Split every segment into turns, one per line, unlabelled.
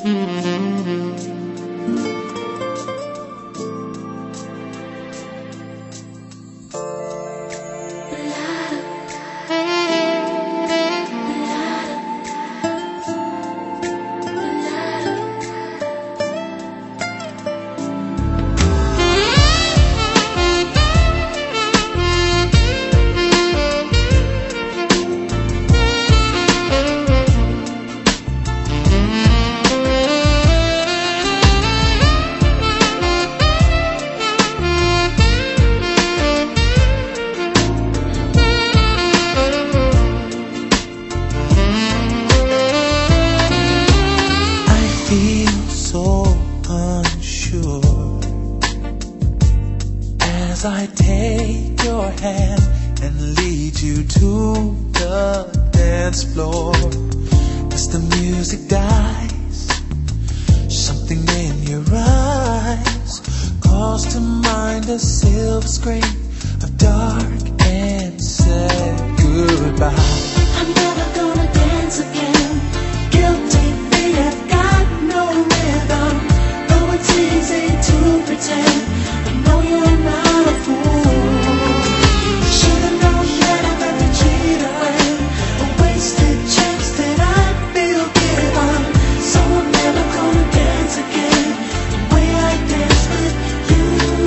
As I take your hand and lead you to the dance floor, as the music dies, something in your eyes calls to mind a silver screen of dark and sad goodbye.
I'm never gonna dance again. Guilty feet have got no rhythm. Though it's easy to pretend, I know you're not a fool. Should've known that I'd have to cheat away a wasted chance that I feel given. So I'm never gonna dance again the way I dance with you.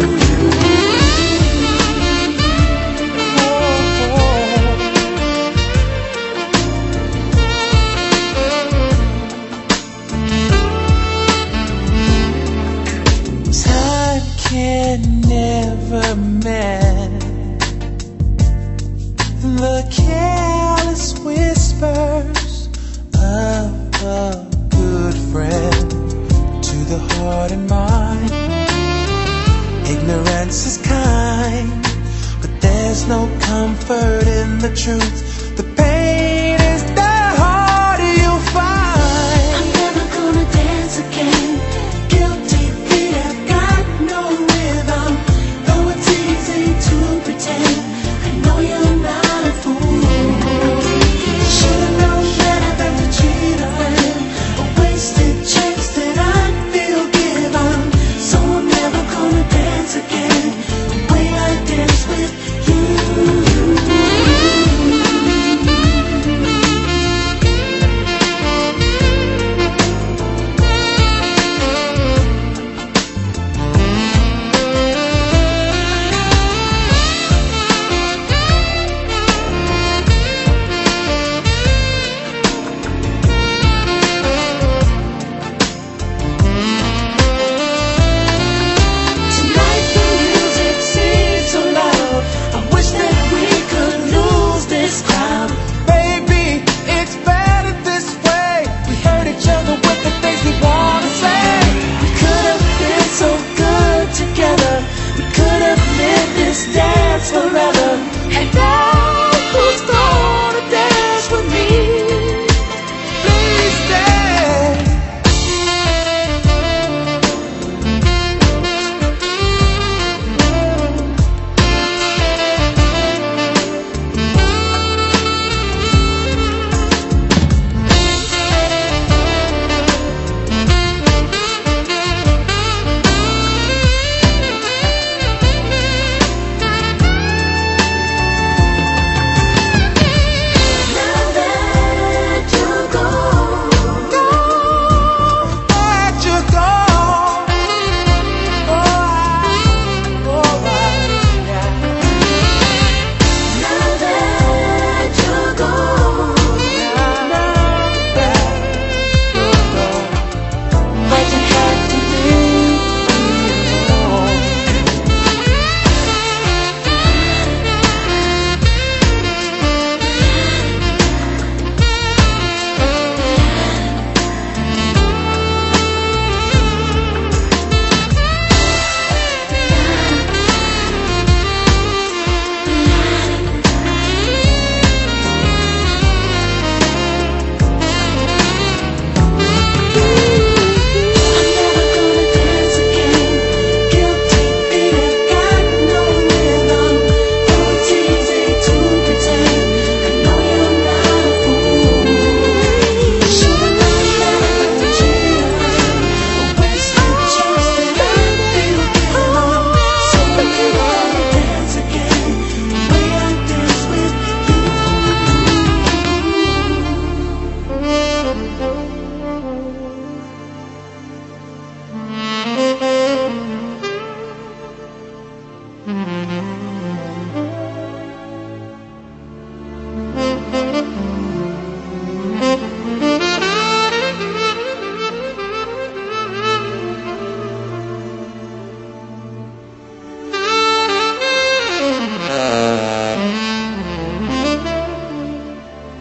Time can never mend the careless whispers of a good friend to the heart and mind. Ignorance is kind, but there's no comfort in the truth. The pain is the harder you find.
I'm never gonna dance again. Guilty feet have got no rhythm. Though it's easy to pretend, I know you're not a fool. Should've known that I'd have to cheat away a wasted chance that I feel given. So I'm never gonna dance again the way I dance with you.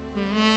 Thank